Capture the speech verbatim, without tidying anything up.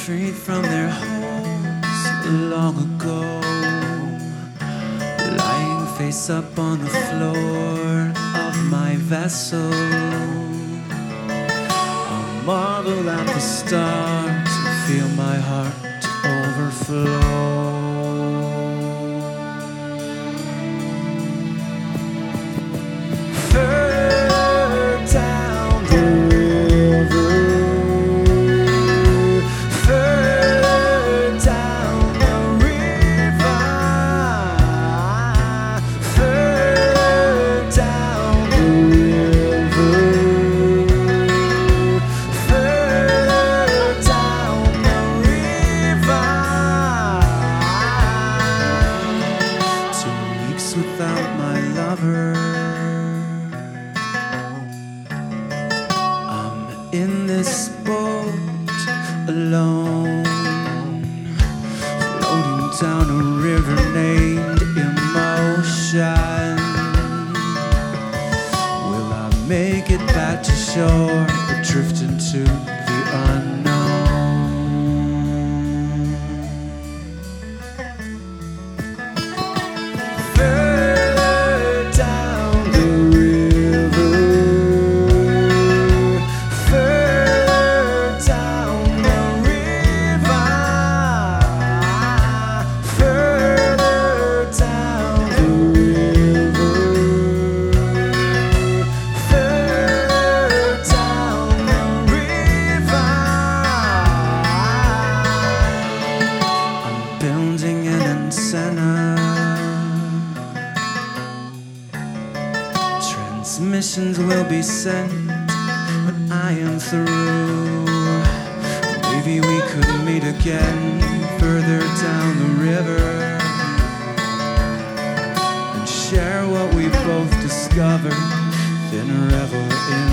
freed from their homes long ago, lying face up on the floor of my vessel. I'll marvel at the stars and feel my heart overflow. Without my lover, I'm in this boat alone, floating down a river named emotion. Will I make it back to shore or drift into the unknown? Transmissions will be sent when I am through. Maybe we could meet again further down the river and share what we both discovered, then revel in